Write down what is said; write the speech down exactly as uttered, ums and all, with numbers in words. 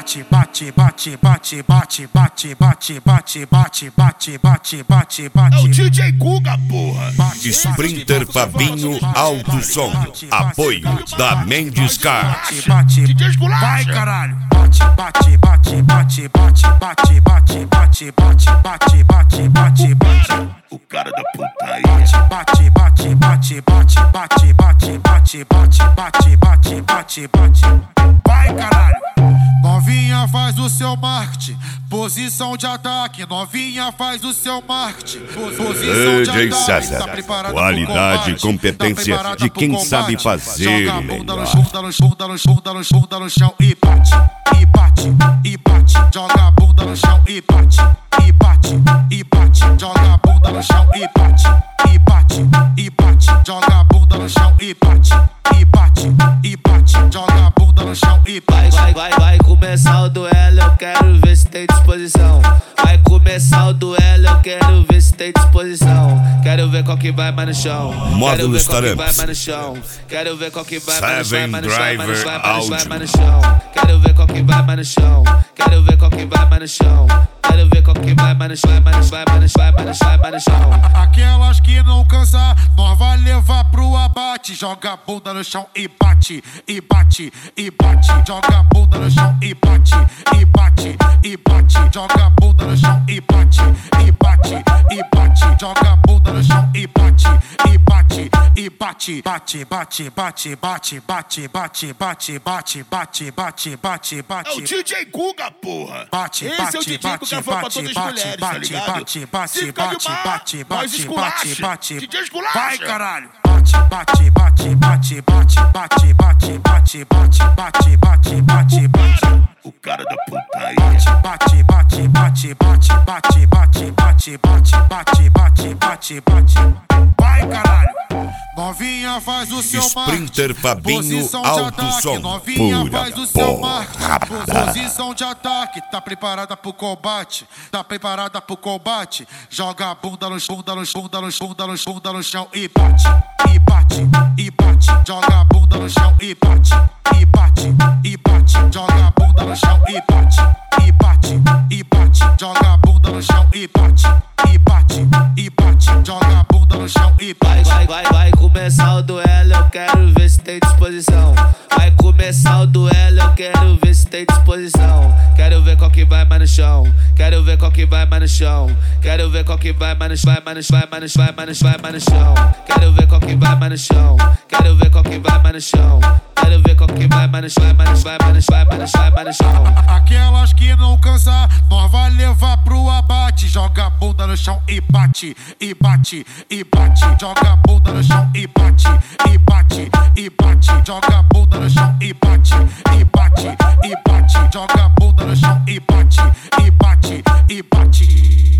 bate, bate, bate, bate, bate, bate, bate, bate, bate, bate, bate, bate, bate. É o D J Guga, porra. Sprinter Fabinho Alto Som. Apoio da Mendes Car. Bate, vai caralho. Bate, bate, bate, bate, bate, bate, bate, bate, bate, bate, bate, bate. O cara da putaria. Bate, bate, bate, bate, bate, bate, bate, bate, bate, bate, bate, bate. Vai caralho. Novinha faz o seu marketing, posição de ataque. Novinha faz o seu marketing, posição de D J ataque. César, Tá preparada qualidade e pro combate, competência tá de quem pro sabe combate. fazer Joga a bunda no melhor. chão, bunda no chão, bunda no chão, bunda no chão, bunda no chão e bate, e bate, e bate. Joga a bunda no chão e bate, e bate, e bate. Joga a bunda no chão e bate, e bate, e bate. Joga a bunda no chão e bate, e bate, e bate. Joga a bunda no chão e Vai, bate. vai, vai, vai começar o duelo, eu quero ver se tem disposição. Vai começar o duelo, eu quero ver se tem disposição. Quero ver qual que vai mais no chão. Quero ver qual que vai mais no chão. Quero ver qual que vai mais no chão. Vai mais no chão, vai mais no chão, vai mais no chão. Quero ver qual que vai mais no chão. Quero ver qual que vai mais no chão. Quero ver qual que vai mais no chão, vai mais no chão, vai mais no chão, vai mais no chão, vai mais no chão. Aquelas que não cansar, nós vai levar pro abate. Joga a bunda no chão e bate, e bate, e bate. Joga a bunda no chão e bate, e bate, e bate. Joga a bunda no chão e bate, e bate, e bate. Joga a bunda no chão e bate, e bate, e bate. Bate, bate, bate, bate, bate, bate, bate, bate, bate, bate, bate, É o bate. D J Guga, porra. Bate, Esse bate, é o D J bate, Guga, foi pra bate, todas as bate, mulheres, tá bate, ligado? bate, bate, Se fica de bate, má, bate, nós bate, esculacha. bate, D J bate. esculacha. Vai caralho. Bate, bate, bate, bate, bate, bate, bate, bate, bate, bate, bate, bate, bate. O cara da putaria. Bate, bate, bate, bate, bate, bate, bate, bate, bate, bate, bate, bate. Vai caralho. Novinha faz o seu Sprinter marketing, Fabinho posição de Alto ataque. Som. Novinha Pura faz o seu porra. marketing, posição de ataque. Tá preparada pro combate, tá preparada pro combate. Joga a bunda no chão, bunda no chão, bunda no chão, bunda no chão, bunda no chão e bate, e bate, e bate. Joga a bunda no chão e bate, e bate, e bate. Joga a bunda no chão e bate, e bate, e bate. Joga a bunda no chão e bate, e bate, e bate. Joga a bunda no chão e Vai, bate. vai, vai, vai começar o duelo, eu quero ver se tem disposição. Vai começar o duelo, eu quero ver se tem disposição. Quero ver qual que vai mais no chão. Quero ver qual que vai mais no chão. Quero ver qual que vai mais no chão, vai mais no chão, vai mais no chão, vai mais no chão, vai mais no chão. Quero ver qual que vai mais no chão. Quero ver qual que vai mais no chão. Quero ver qual que vai mais no chão, vai mais no chão, vai mais no chão, vai mais no chão, vai mais no chão. Aquelas que não cansar, nós vai levar pro abate. Joga a bunda no chão e bate, e bate, e bate. Joga a bunda no chão e bate, e bate, e bate. Joga a bunda no chão e bate, e bate, e bate. Joga a bunda no chão e bate, e bate, e bate.